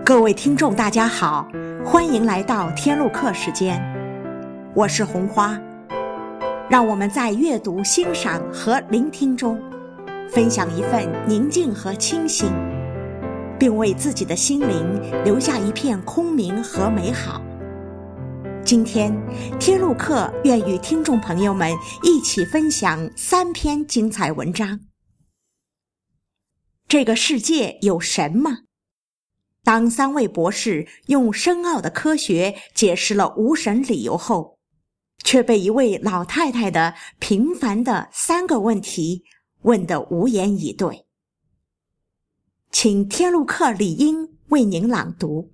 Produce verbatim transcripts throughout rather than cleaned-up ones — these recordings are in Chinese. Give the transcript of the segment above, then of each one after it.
各位听众大家好，欢迎来到天路客时间，我是红花。让我们在阅读、欣赏和聆听中分享一份宁静和清新，并为自己的心灵留下一片空明和美好。今天天路客愿与听众朋友们一起分享三篇精彩文章。这个世界有神吗？当三位博士用深奥的科学解释了无神理由后，却被一位老太太的平凡的三个问题问得无言以对。请天路客李英为您朗读。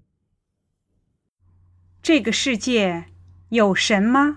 这个世界有神吗？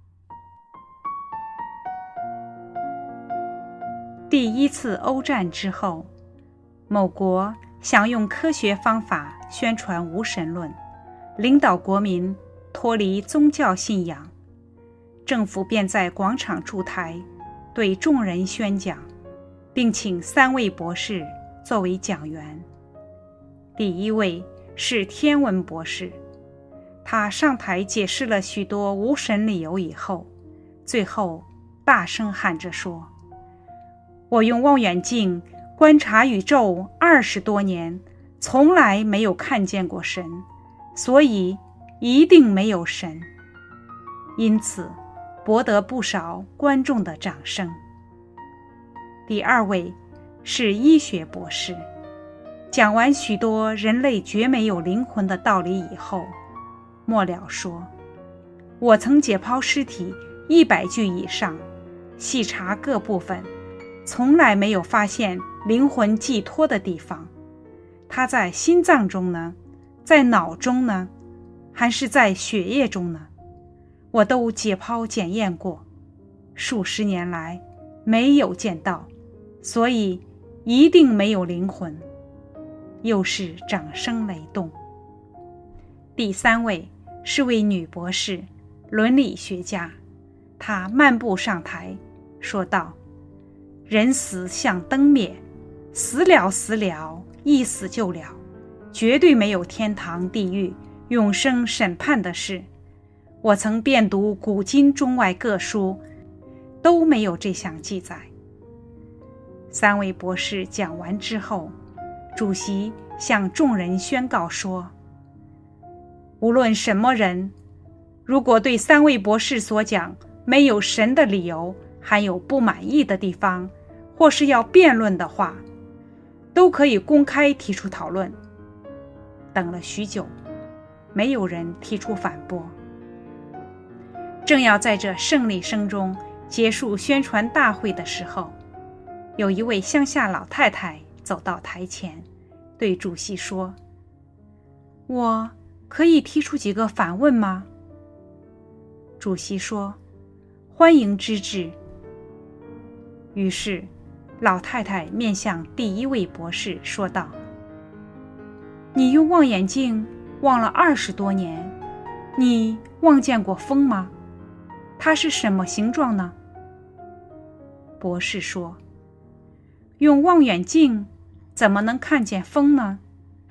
第一次欧战之后，某国想用科学方法宣传无神论，领导国民脱离宗教信仰。政府便在广场筑台，对众人宣讲，并请三位博士作为讲员。第一位是天文博士，他上台解释了许多无神理由以后，最后大声喊着说：我用望远镜观察宇宙二十多年，从来没有看见过神，所以一定没有神。因此博得不少观众的掌声。第二位是医学博士，讲完许多人类绝没有灵魂的道理以后，末了说：我曾解剖尸体一百具以上，细查各部分，从来没有发现灵魂寄托的地方。它在心脏中呢？在脑中呢？还是在血液中呢？我都解剖检验过，数十年来没有见到，所以一定没有灵魂。又是掌声雷动。第三位是位女博士，伦理学家，她漫步上台说道：人死像灯灭，死了死了，一死就了，绝对没有天堂地狱永生审判的事。我曾遍读古今中外各书，都没有这项记载。三位博士讲完之后，主席向众人宣告说：无论什么人，如果对三位博士所讲没有神的理由还有不满意的地方，或是要辩论的话，都可以公开提出讨论。等了许久，没有人提出反驳。正要在这胜利声中结束宣传大会的时候，有一位乡下老太太走到台前，对主席说：我可以提出几个反问吗？主席说：欢迎之至。于是老太太面向第一位博士说道：你用望远镜望了二十多年，你望见过风吗？它是什么形状呢？博士说：用望远镜怎么能看见风呢？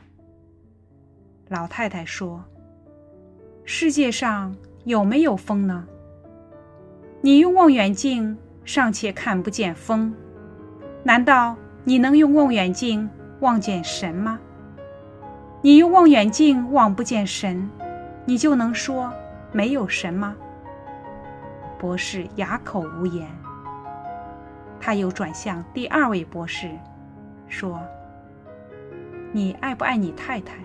老太太说：世界上有没有风呢？你用望远镜尚且看不见风，难道你能用望远镜望见神吗？你用望远镜望不见神，你就能说没有神吗？博士哑口无言。他又转向第二位博士说：你爱不爱你太太？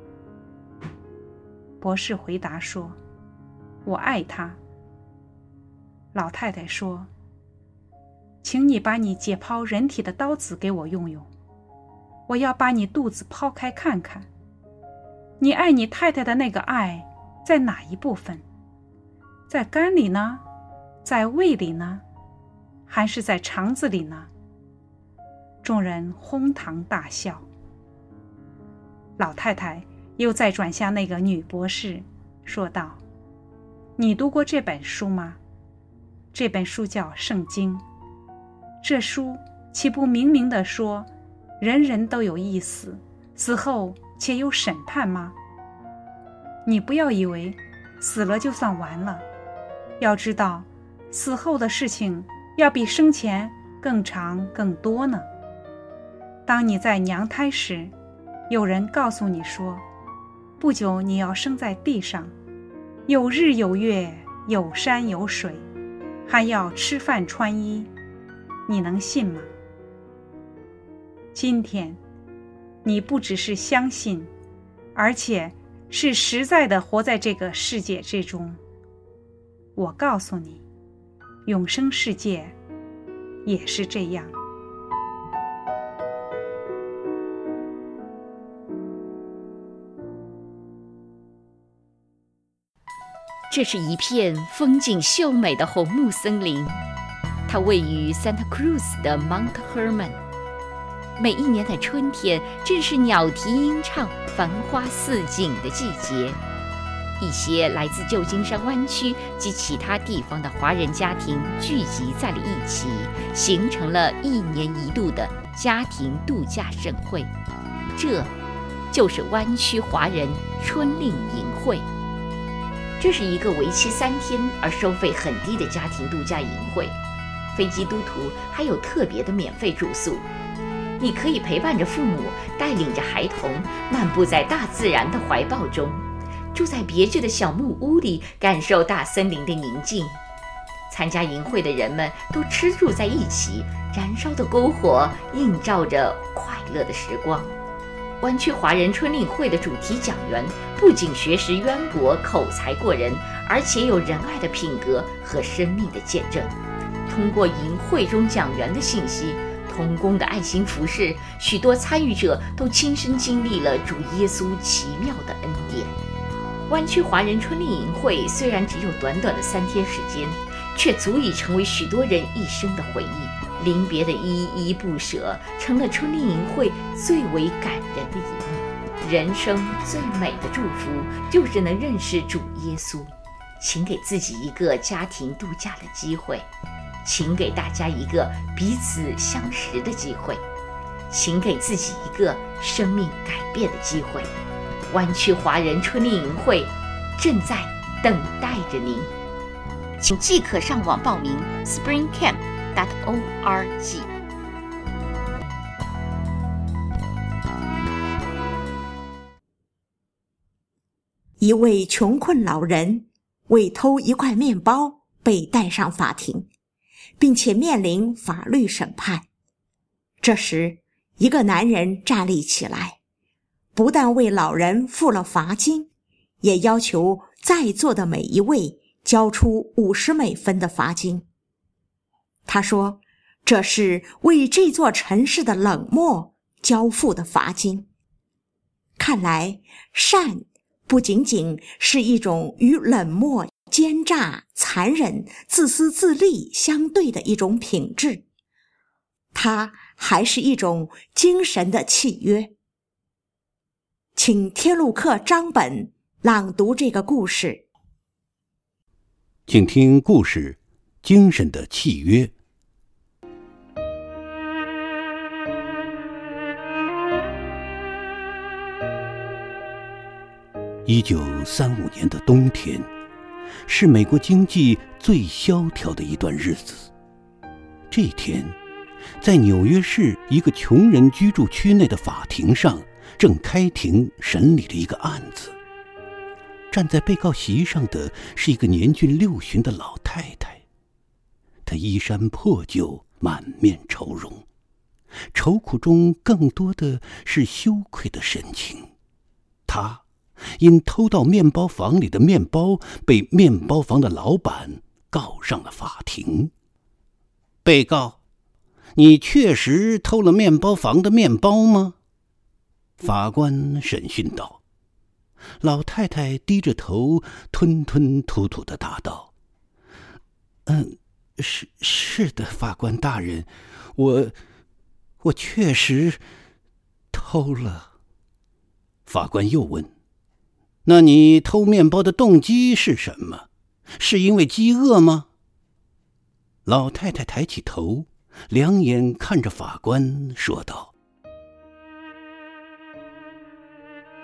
博士回答说：我爱她。老太太说：请你把你解剖人体的刀子给我用用，我要把你肚子剖开看看，你爱你太太的那个爱在哪一部分？在肝里呢？在胃里呢？还是在肠子里呢？众人哄堂大笑。老太太又再转向那个女博士说道：你读过这本书吗？这本书叫《圣经》，这书岂不明明地说人人都有一死，死后且有审判吗？你不要以为死了就算完了，要知道死后的事情要比生前更长更多呢。当你在娘胎时，有人告诉你说，不久你要生在地上，有日有月，有山有水，还要吃饭穿衣，你能信吗？今天你不只是相信，而且是实在的活在这个世界之中。我告诉你，永生世界也是这样。 这是一片风景秀美的红木森林，它位于 Santa Cruz 的 Mount Hermon。每一年的春天，正是鸟啼莺唱、繁花似锦的季节。一些来自旧金山湾区及其他地方的华人家庭聚集在了一起，形成了一年一度的家庭度假盛会。这就是湾区华人春令营会。这是一个为期三天而收费很低的家庭度假营会，非基督徒还有特别的免费住宿。你可以陪伴着父母，带领着孩童，漫步在大自然的怀抱中，住在别致的小木屋里，感受大森林的宁静。参加营会的人们都吃住在一起，燃烧的篝火映照着快乐的时光。湾区华人春令会的主题讲员不仅学识渊博、口才过人，而且有仁爱的品格和生命的见证。通过营会中讲员的信息，同工的爱心服事，许多参与者都亲身经历了主耶稣奇妙的恩典。湾区华人春令营会虽然只有短短的三天时间，却足以成为许多人一生的回忆。临别的依依不舍，成了春令营会最为感人的一幕。人生最美的祝福，就是能认识主耶稣。请给自己一个家庭度假的机会，请给大家一个彼此相识的机会，请给自己一个生命改变的机会。湾区华人春令营会正在等待着您，请即可上网报名 spring camp dot org。 一位穷困老人为偷一块面包被带上法庭，并且面临法律审判。这时，一个男人站立起来，不但为老人付了罚金，也要求在座的每一位交出五十美分的罚金。他说，这是为这座城市的冷漠交付的罚金。看来，善不仅仅是一种与冷漠、奸诈、残忍、自私自利相对的一种品质，它还是一种精神的契约。请天路客张本朗读这个故事。 请听故事《精神的契约》。一九三五年的冬天，是美国经济最萧条的一段日子。这天，在纽约市一个穷人居住区内的法庭上，正开庭审理了一个案子。站在被告席上的是一个年近六旬的老太太，她衣衫破旧，满面愁容，愁苦中更多的是羞愧的神情。她因偷到面包房里的面包，被面包房的老板告上了法庭。被告，你确实偷了面包房的面包吗？法官审讯道。老太太低着头，吞吞吐吐地答道：嗯，是是的，法官大人，我我确实偷了。法官又问：那你偷面包的动机是什么？是因为饥饿吗？老太太抬起头，两眼看着法官，说道：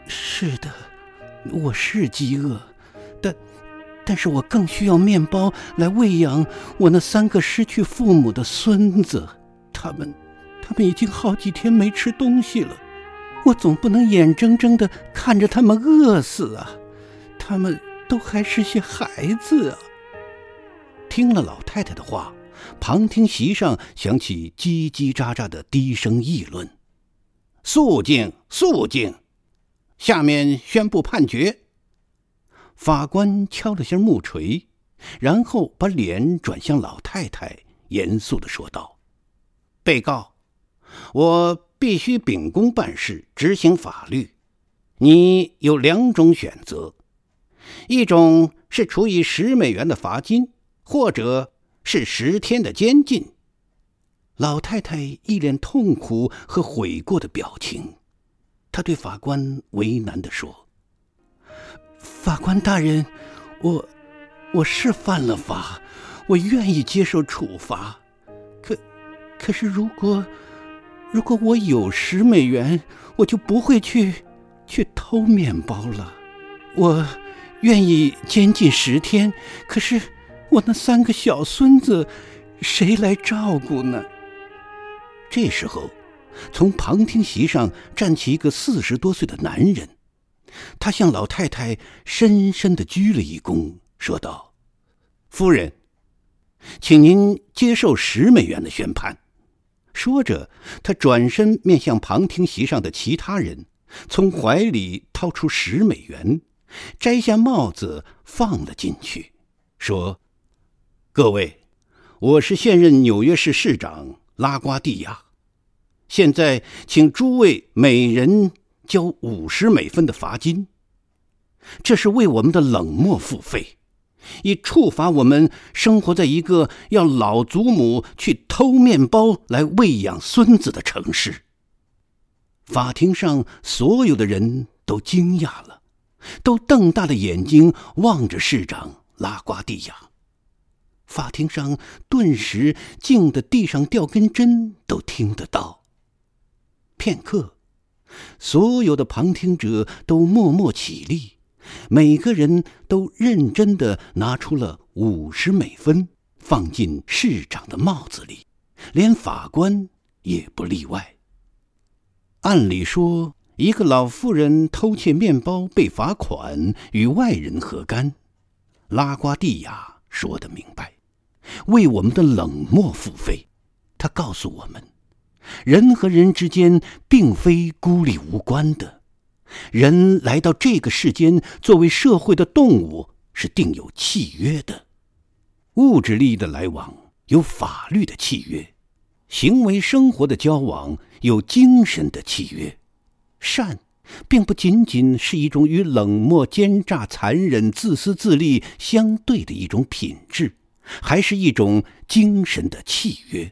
是的，我是饥饿，但但是我更需要面包来喂养我那三个失去父母的孙子。他们他们已经好几天没吃东西了，我总不能眼睁睁地看着他们饿死啊！他们都还是些孩子啊。听了老太太的话，旁听席上响起叽叽喳喳的低声议论。肃静，肃静！下面宣布判决。法官敲了下木锤，然后把脸转向老太太，严肃地说道：被告，我必须秉公办事，执行法律。你有两种选择，一种是处以十美元的罚金，或者是十天的监禁。老太太一脸痛苦和悔过的表情，她对法官为难地说：法官大人，我我是犯了法，我愿意接受处罚。可可是如果如果我有十美元，我就不会去去偷面包了。我愿意监禁十天，可是我那三个小孙子谁来照顾呢？这时候，从旁听席上站起一个四十多岁的男人，他向老太太深深地鞠了一躬，说道：夫人，请您接受十美元的宣判。说着，他转身面向旁听席上的其他人，从怀里掏出十美元，摘下帽子放了进去，说：各位，我是现任纽约市市长拉瓜蒂亚，现在请诸位每人交五十美分的罚金，这是为我们的冷漠付费，以处罚我们生活在一个要老祖母去偷面包来喂养孙子的城市。法庭上所有的人都惊讶了，都瞪大了眼睛望着市长拉瓜蒂亚。法庭上顿时静得地上掉根针都听得到。片刻，所有的旁听者都默默起立，每个人都认真地拿出了五十美分，放进市长的帽子里，连法官也不例外。按理说，一个老妇人偷窃面包被罚款，与外人何干？拉瓜蒂亚说得明白，为我们的冷漠付费。他告诉我们，人和人之间并非孤立无关的，人来到这个世间，作为社会的动物，是订有契约的。物质利益的来往有法律的契约，行为生活的交往有精神的契约。善并不仅仅是一种与冷漠、奸诈、残忍、自私自利相对的一种品质，还是一种精神的契约。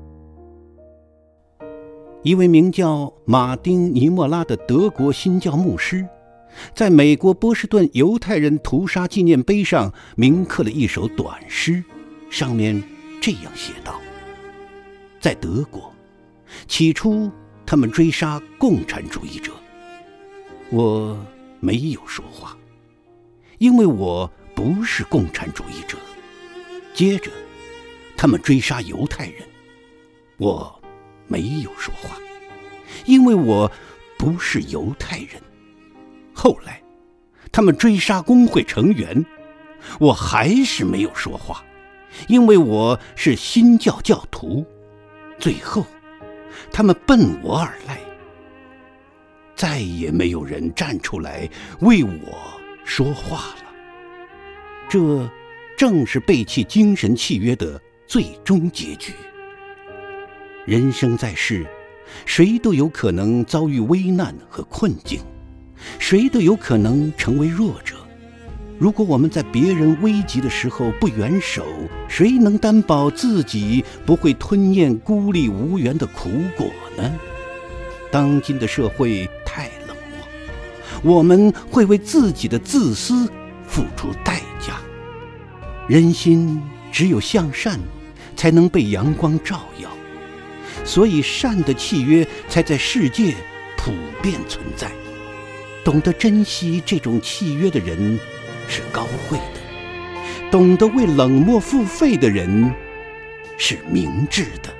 一位名叫马丁·尼莫拉的德国新教牧师，在美国波士顿犹太人屠杀纪念碑上铭刻了一首短诗，上面这样写道：在德国，起初他们追杀共产主义者，我没有说话，因为我不是共产主义者。接着他们追杀犹太人，我没有说话，因为我不是犹太人。后来他们追杀工会成员，我还是没有说话，因为我是新教教徒。最后他们奔我而来，再也没有人站出来为我说话了。这正是背弃精神契约的最终结局。人生在世，谁都有可能遭遇危难和困境，谁都有可能成为弱者。如果我们在别人危急的时候不援手，谁能担保自己不会吞咽孤立无援的苦果呢？当今的社会太冷漠，我们会为自己的自私付出代价。人心只有向善，才能被阳光照耀，所以善的契约才在世界普遍存在。 懂得珍惜这种契约的人是高贵的，懂得为冷漠付费的人是明智的。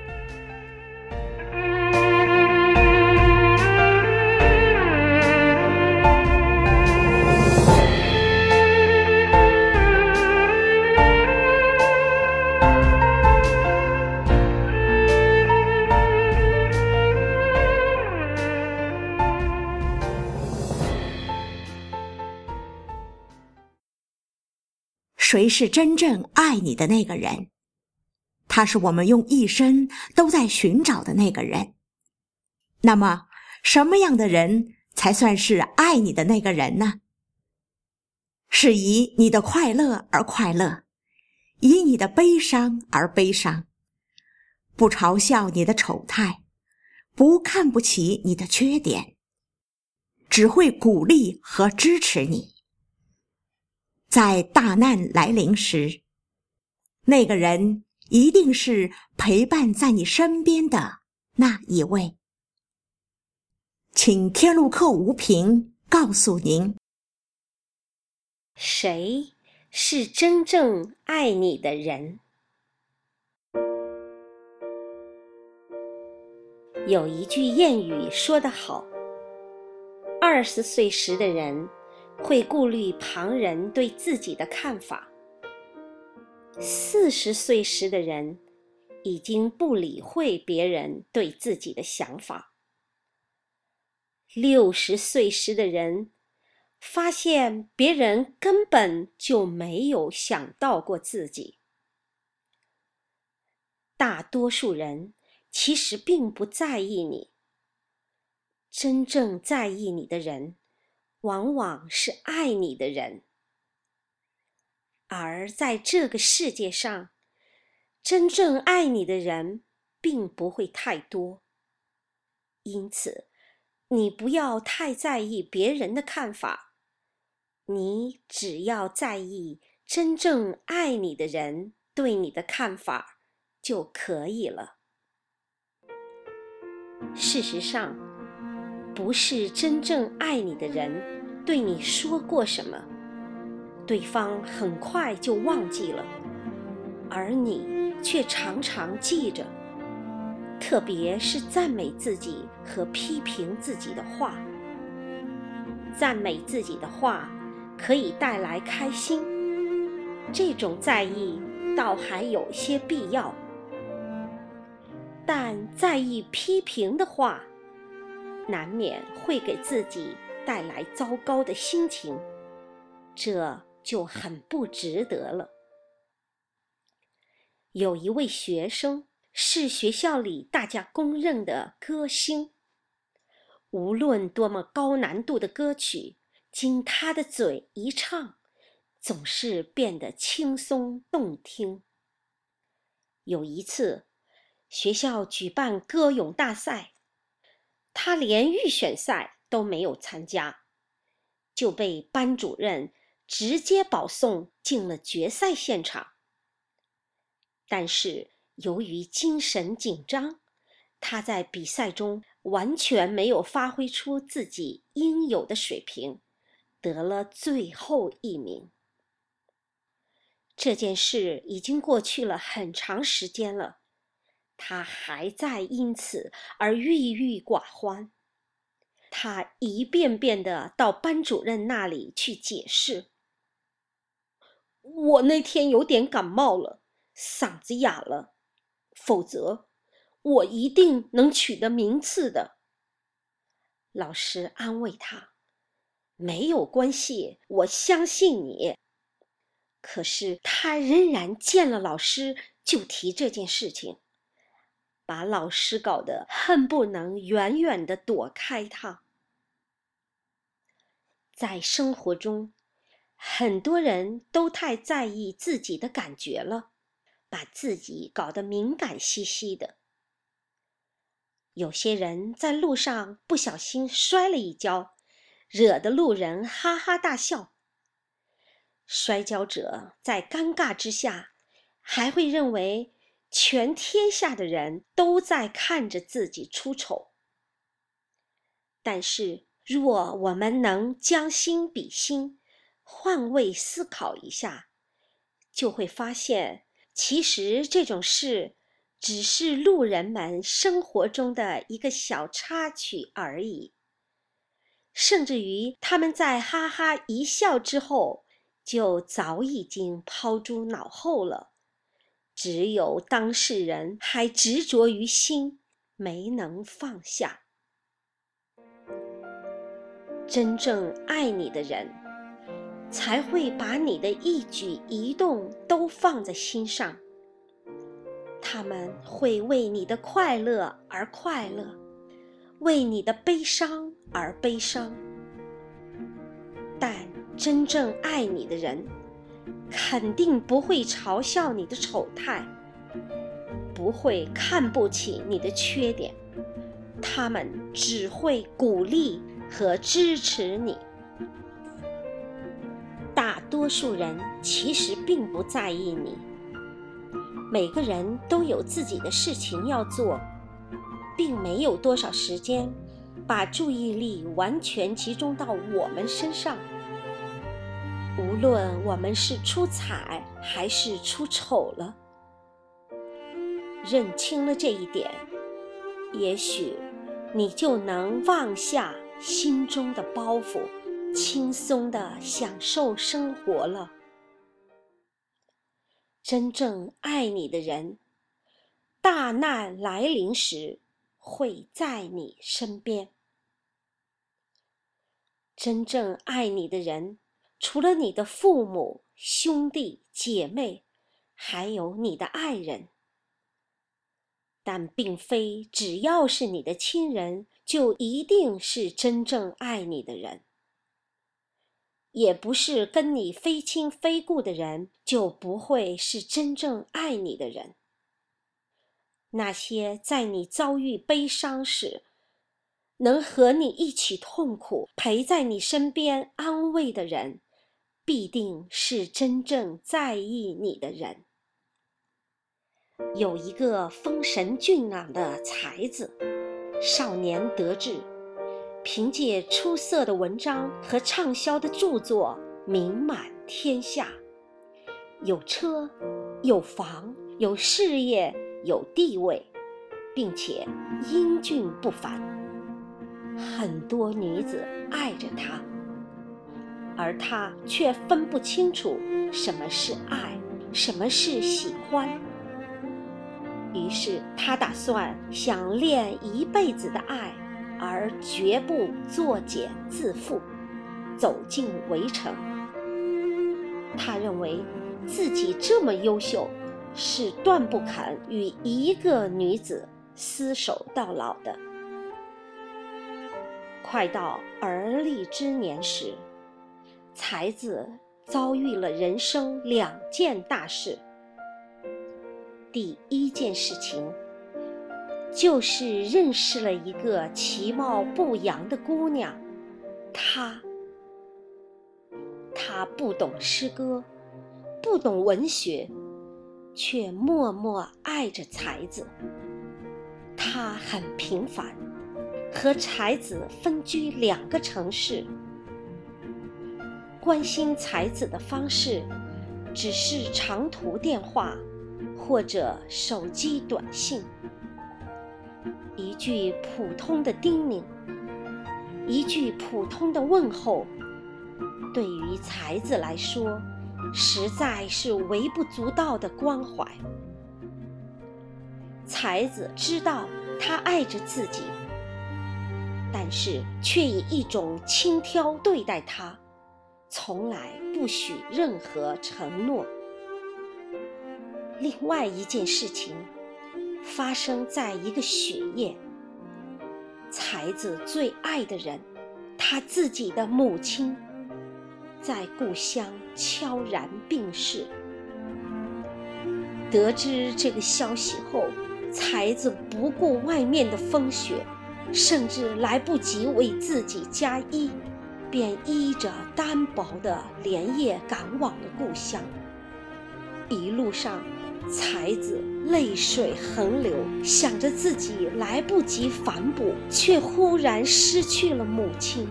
谁是真正爱你的那个人？他是我们用一生都在寻找的那个人。那么，什么样的人才算是爱你的那个人呢？是以你的快乐而快乐，以你的悲伤而悲伤，不嘲笑你的丑态，不看不起你的缺点，只会鼓励和支持你。在大难来临时，那个人一定是陪伴在你身边的那一位。请天路客无凭告诉您， 谁是真正爱你的人？有一句谚语说得好，二十岁时的人会顾虑旁人对自己的看法，四十岁时的人已经不理会别人对自己的想法，六十岁时的人发现别人根本就没有想到过自己。大多数人其实并不在意你，真正在意你的人往往是爱你的人。而在这个世界上，真正爱你的人并不会太多，因此你不要太在意别人的看法，你只要在意真正爱你的人对你的看法就可以了。事实上，不是真正爱你的人对你说过什么，对方很快就忘记了，而你却常常记着，特别是赞美自己和批评自己的话。赞美自己的话可以带来开心，这种在意倒还有些必要，但在意批评的话，难免会给自己带来糟糕的心情，这就很不值得了。有一位学生是学校里大家公认的歌星，无论多么高难度的歌曲，经他的嘴一唱，总是变得轻松动听。有一次，学校举办歌咏大赛，他连预选赛都没有参加，就被班主任直接保送进了决赛现场。但是由于精神紧张，他在比赛中完全没有发挥出自己应有的水平，得了最后一名。这件事已经过去了很长时间了，他还在因此而郁郁寡欢。他一遍遍地到班主任那里去解释，我那天有点感冒了，嗓子哑了，否则我一定能取得名次的。老师安慰他，没有关系，我相信你。可是他仍然见了老师就提这件事情，把老师搞得恨不能远远地躲开他。在生活中，很多人都太在意自己的感觉了，把自己搞得敏感兮兮的。有些人在路上不小心摔了一跤，惹得路人哈哈大笑。摔跤者在尴尬之下，还会认为全天下的人都在看着自己出丑。但是若我们能将心比心，换位思考一下，就会发现，其实这种事只是路人们生活中的一个小插曲而已。甚至于他们在哈哈一笑之后，就早已经抛诸脑后了。只有当事人还执着于心，没能放下。真正爱你的人，才会把你的一举一动都放在心上。他们会为你的快乐而快乐，为你的悲伤而悲伤。但真正爱你的人，肯定不会嘲笑你的丑态，不会看不起你的缺点，他们只会鼓励和支持你。大多数人其实并不在意你，每个人都有自己的事情要做，并没有多少时间把注意力完全集中到我们身上。无论我们是出彩还是出丑了，认清了这一点，也许你就能放下心中的包袱，轻松地享受生活了。真正爱你的人，大难来临时会在你身边。真正爱你的人，除了你的父母、兄弟、姐妹，还有你的爱人。但并非只要是你的亲人，就一定是真正爱你的人。也不是跟你非亲非故的人，就不会是真正爱你的人。那些在你遭遇悲伤时，能和你一起痛苦，陪在你身边安慰的人，必定是真正在意你的人。有一个风神俊朗的才子，少年得志，凭借出色的文章和畅销的著作名满天下，有车，有房，有事业，有地位，并且英俊不凡。很多女子爱着他，而他却分不清楚什么是爱，什么是喜欢。于是他打算想恋一辈子的爱，而绝不作茧自缚，走进围城。他认为自己这么优秀，是断不肯与一个女子厮守到老的。快到而立之年时，才子遭遇了人生两件大事。第一件事情，就是认识了一个其貌不扬的姑娘，她，她不懂诗歌，不懂文学，却默默爱着才子。她很平凡，和才子分居两个城市。关心才子的方式，只是长途电话或者手机短信，一句普通的叮咛，一句普通的问候，对于才子来说，实在是微不足道的关怀。才子知道他爱着自己，但是却以一种轻佻对待他，从来不许任何承诺。另外一件事情发生在一个雪夜，才子最爱的人，他自己的母亲，在故乡悄然病逝。得知这个消息后，才子不顾外面的风雪，甚至来不及为自己加衣，便依着单薄的连夜赶往了故乡。一路上才子泪水横流，想着自己来不及反哺，却忽然失去了母亲。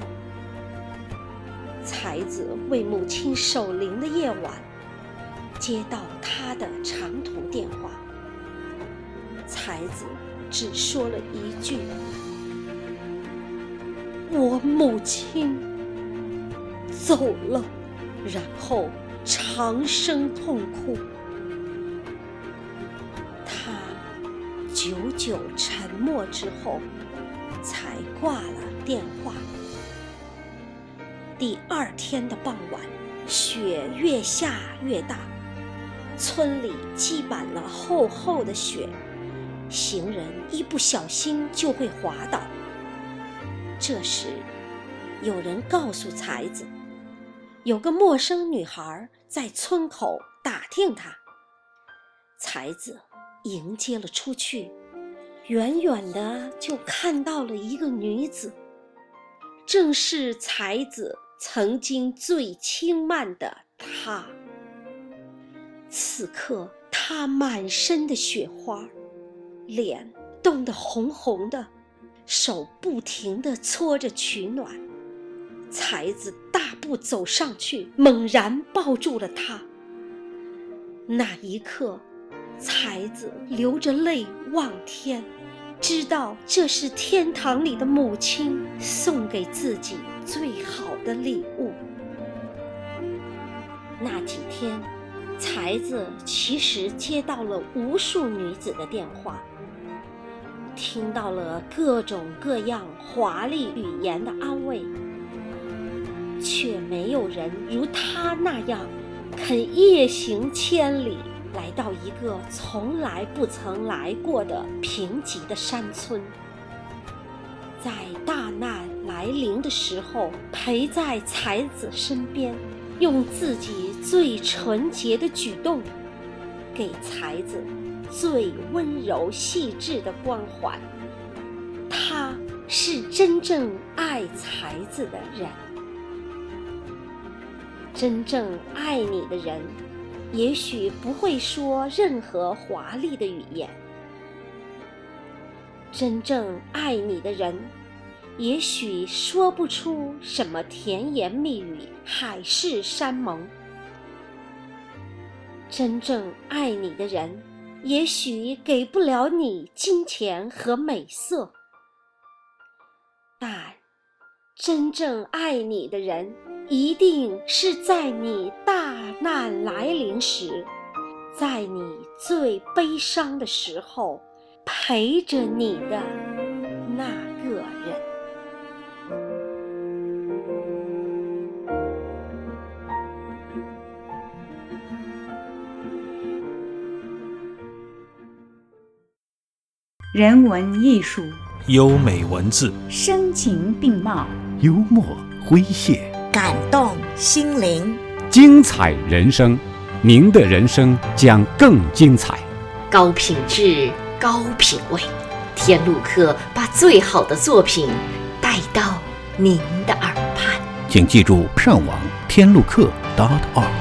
才子为母亲守灵的夜晚，接到她的长途电话。才子只说了一句：“我母亲走了。”然后长声痛哭。他久久沉默之后，才挂了电话。第二天的傍晚，雪越下越大，村里积满了厚厚的雪，行人一不小心就会滑倒。这时，有人告诉才子，有个陌生女孩在村口打听他。才子迎接了出去，远远的就看到了一个女子，正是才子曾经最轻慢的她。此刻她满身的雪花，脸冻得红红的，手不停地搓着取暖。才子大步走上去，猛然抱住了她。那一刻，才子流着泪望天，知道这是天堂里的母亲送给自己最好的礼物。那几天，才子其实接到了无数女子的电话，听到了各种各样华丽语言的安慰，却没有人如他那样肯夜行千里，来到一个从来不曾来过的贫瘠的山村，在大难来临的时候陪在才子身边，用自己最纯洁的举动给才子最温柔细致的关怀。他是真正爱才子的人。真正爱你的人，也许不会说任何华丽的语言。真正爱你的人，也许说不出什么甜言蜜语、海誓山盟。真正爱你的人，也许给不了你金钱和美色，但真正爱你的人，一定是在你大难来临时，在你最悲伤的时候，陪着你的那个人。 人文艺术， 优美文字， 声情并茂， 幽默诙谐， 感动心灵， 精彩人生，您的人生将更精彩。 高品质，高品味，天路客把最好的作品带到您的耳畔。 请记住上网天路客 .org。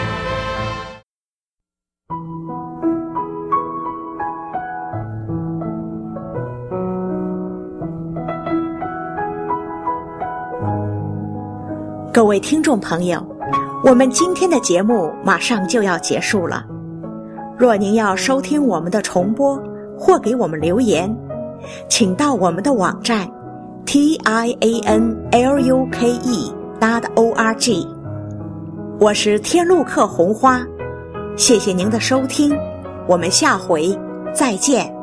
各位听众朋友，我们今天的节目马上就要结束了。若您要收听我们的重播或给我们留言，请到我们的网站 t i a n l u k e dot o r g。 我是天路客红花，谢谢您的收听，我们下回再见。